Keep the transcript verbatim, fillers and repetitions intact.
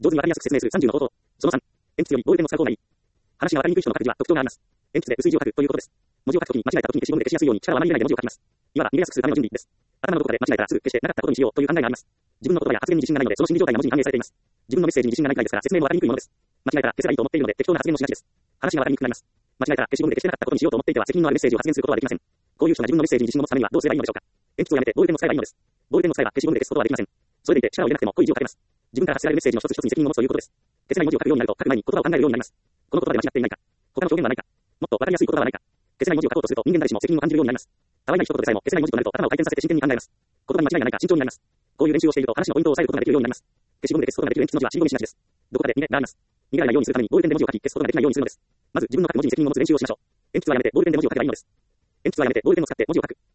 上手にわかりやすく説明するさんじゅうの方法。そのさん、鉛筆よりボールペンを使う方がいい。話がわかりにくい人の書く字は特徴があります。鉛筆で薄い字を書くということです。文字を書くときに間違えたときに消しゴムで消しやすいように力をあまり入れないで文字を書きます。いわば逃げやすくするための準備です。頭のどこかで間違えたらすぐ消してなかったことにしようという考えがあります。自分の言葉や発言に自信がないので、その心理状態が文字に反映されています。自分のメッセージに自信がないくらいですから説明もわかりにくいものです。間違えたら消せばいいと思っているので適当な発言をしがちです。話がわかりにくくなります。間違えたら消しゴムで消してなかったことにしようと思っていては責任のあるメッセージを発言することはできません。こういう人が自分のメッセージに自信を持つためにはどうすればいいのでしょうか。鉛筆をやめてボールペンを使えばいいのです。ボールペンを使えば消しゴムで消すことはできません。それでいて力を入れなくても濃い字を書けます。自分から発せられるメッセージの一つ一つに責任を持つということです。消せない文字を書くようになると書く前に言葉を考えるようになります。この言葉で間違っていないか。他の表現はないか。もっとわかりやすい言葉はないか。消せない文字を書こうとすると人間誰しも責任を感じるようになります。たわいない一言でさえも消せない文字となると頭を回転させて真剣に考えます。言葉に間違いがないか慎重になります。こういう練習をしていると話のポイントを押さえることができるようになります。消しゴムで消すことができる鉛筆の字は死にゴムにしがちです。どこかで逃げがあります。逃げられないようにするためにボールペンで文字を書き消すことができないようにするのです。まず自分の書く文字に責任を持つ練習をしましょう。鉛筆はやめてボールペンで文字を書けばいいのです。鉛筆はやめてボールペンを使って文字を書く。